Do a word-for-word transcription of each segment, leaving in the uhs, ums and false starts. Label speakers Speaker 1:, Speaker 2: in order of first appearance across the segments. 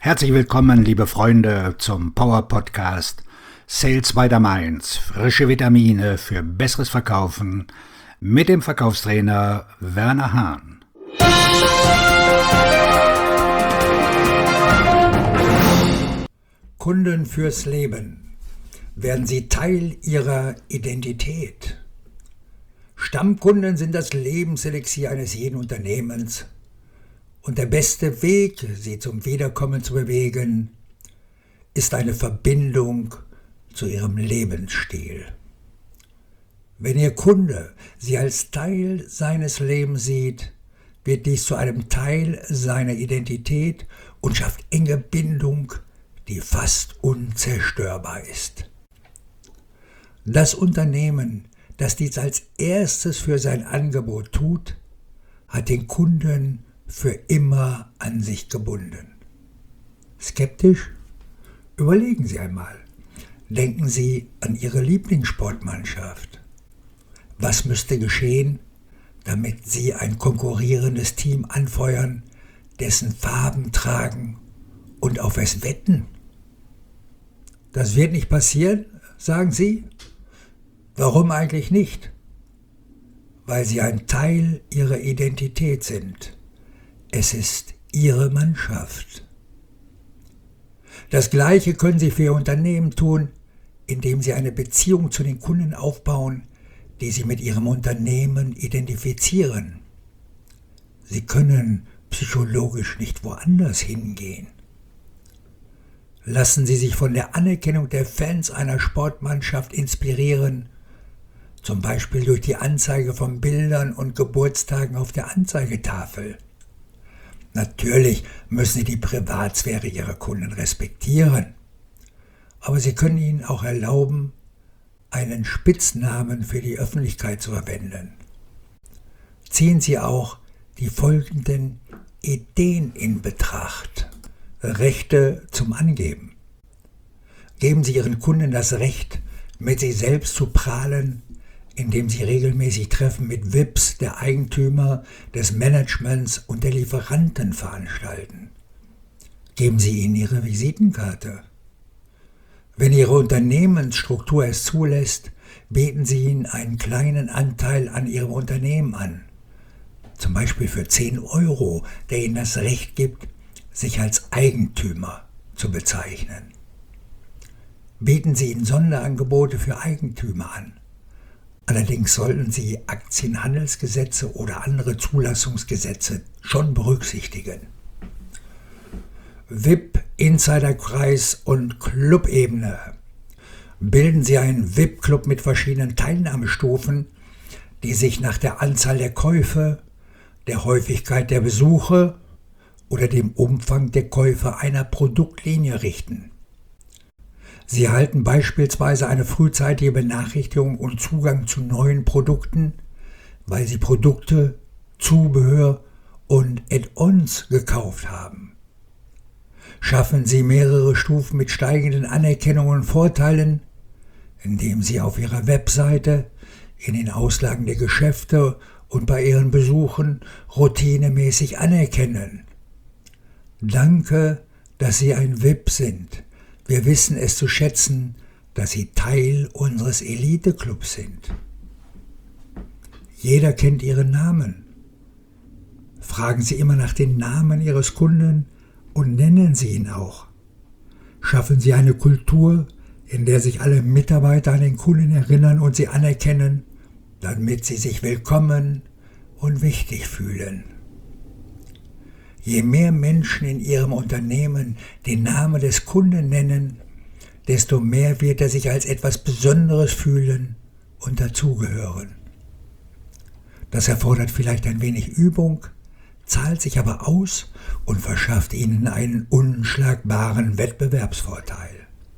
Speaker 1: Herzlich willkommen, liebe Freunde, zum Power Podcast Sales by the Mainz. Frische Vitamine für besseres Verkaufen mit dem Verkaufstrainer Werner Hahn.
Speaker 2: Kunden fürs Leben. Werden sie Teil ihrer Identität? Stammkunden sind das Lebenselixier eines jeden Unternehmens. Und der beste Weg, sie zum Wiederkommen zu bewegen, ist eine Verbindung zu ihrem Lebensstil. Wenn Ihr Kunde Sie als Teil seines Lebens sieht, wird dies zu einem Teil seiner Identität und schafft enge Bindung, die fast unzerstörbar ist. Das Unternehmen, das dies als erstes für sein Angebot tut, hat den Kunden für immer an sich gebunden. Skeptisch? Überlegen Sie einmal. Denken Sie an Ihre Lieblingssportmannschaft. Was müsste geschehen, damit Sie ein konkurrierendes Team anfeuern, dessen Farben tragen und auf es wetten? Das wird nicht passieren, sagen Sie? Warum eigentlich nicht? Weil Sie ein Teil Ihrer Identität sind. Es ist Ihre Mannschaft. Das Gleiche können Sie für Ihr Unternehmen tun, indem Sie eine Beziehung zu den Kunden aufbauen, die Sie mit Ihrem Unternehmen identifizieren. Sie können psychologisch nicht woanders hingehen. Lassen Sie sich von der Anerkennung der Fans einer Sportmannschaft inspirieren, zum Beispiel durch die Anzeige von Bildern und Geburtstagen auf der Anzeigetafel. Natürlich müssen Sie die Privatsphäre Ihrer Kunden respektieren, aber Sie können ihnen auch erlauben, einen Spitznamen für die Öffentlichkeit zu verwenden. Ziehen Sie auch die folgenden Ideen in Betracht. Rechte zum Angeben. Geben Sie Ihren Kunden das Recht, mit sich selbst zu prahlen, indem Sie regelmäßig Treffen mit V I Ps der Eigentümer, des Managements und der Lieferanten veranstalten. Geben Sie ihnen Ihre Visitenkarte. Wenn Ihre Unternehmensstruktur es zulässt, bieten Sie ihnen einen kleinen Anteil an Ihrem Unternehmen an. Zum Beispiel für zehn Euro, der Ihnen das Recht gibt, sich als Eigentümer zu bezeichnen. Bieten Sie ihnen Sonderangebote für Eigentümer an. Allerdings sollten Sie Aktienhandelsgesetze oder andere Zulassungsgesetze schon berücksichtigen. V I P, Insiderkreis und Clubebene. Bilden Sie einen V I P-Club mit verschiedenen Teilnahmestufen, die sich nach der Anzahl der Käufe, der Häufigkeit der Besuche oder dem Umfang der Käufe einer Produktlinie richten. Sie erhalten beispielsweise eine frühzeitige Benachrichtigung und Zugang zu neuen Produkten, weil Sie Produkte, Zubehör und Add-ons gekauft haben. Schaffen Sie mehrere Stufen mit steigenden Anerkennungen und Vorteilen, indem Sie auf Ihrer Webseite, in den Auslagen der Geschäfte und bei Ihren Besuchen routinemäßig anerkennen. Danke, dass Sie ein V I P sind. Wir wissen es zu schätzen, dass Sie Teil unseres Elite-Clubs sind. Jeder kennt Ihren Namen. Fragen Sie immer nach den Namen Ihres Kunden und nennen Sie ihn auch. Schaffen Sie eine Kultur, in der sich alle Mitarbeiter an den Kunden erinnern und sie anerkennen, damit sie sich willkommen und wichtig fühlen. Je mehr Menschen in Ihrem Unternehmen den Namen des Kunden nennen, desto mehr wird er sich als etwas Besonderes fühlen und dazugehören. Das erfordert vielleicht ein wenig Übung, zahlt sich aber aus und verschafft Ihnen einen unschlagbaren Wettbewerbsvorteil.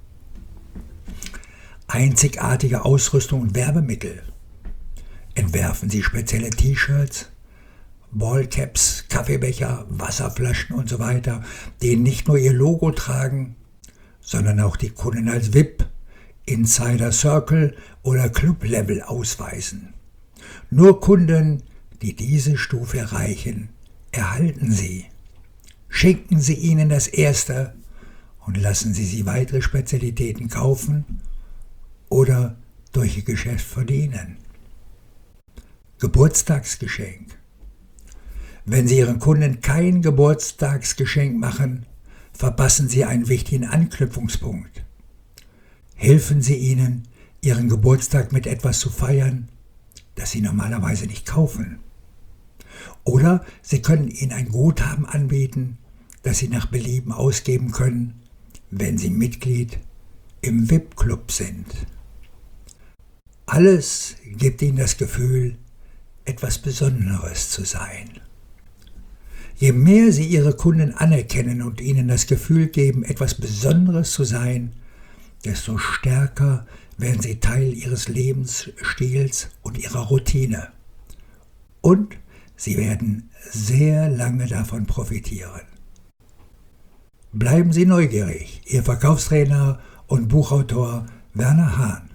Speaker 2: Einzigartige Ausrüstung und Werbemittel. Entwerfen Sie spezielle T-Shirts, Ballcaps, Kaffeebecher, Wasserflaschen und so weiter, die nicht nur Ihr Logo tragen, sondern auch die Kunden als V I P, Insider Circle oder Club Level ausweisen. Nur Kunden, die diese Stufe erreichen, erhalten sie. Schenken Sie ihnen das erste und lassen Sie sie weitere Spezialitäten kaufen oder durch Ihr Geschäft verdienen. Geburtstagsgeschenk. Wenn Sie Ihren Kunden kein Geburtstagsgeschenk machen, verpassen Sie einen wichtigen Anknüpfungspunkt. Helfen Sie ihnen, Ihren Geburtstag mit etwas zu feiern, das Sie normalerweise nicht kaufen. Oder Sie können ihnen ein Guthaben anbieten, das Sie nach Belieben ausgeben können, wenn Sie Mitglied im V I P-Club sind. Alles gibt Ihnen das Gefühl, etwas Besonderes zu sein. Je mehr Sie Ihre Kunden anerkennen und ihnen das Gefühl geben, etwas Besonderes zu sein, desto stärker werden Sie Teil Ihres Lebensstils und Ihrer Routine. Und Sie werden sehr lange davon profitieren. Bleiben Sie neugierig, Ihr Verkaufstrainer und Buchautor Werner Hahn.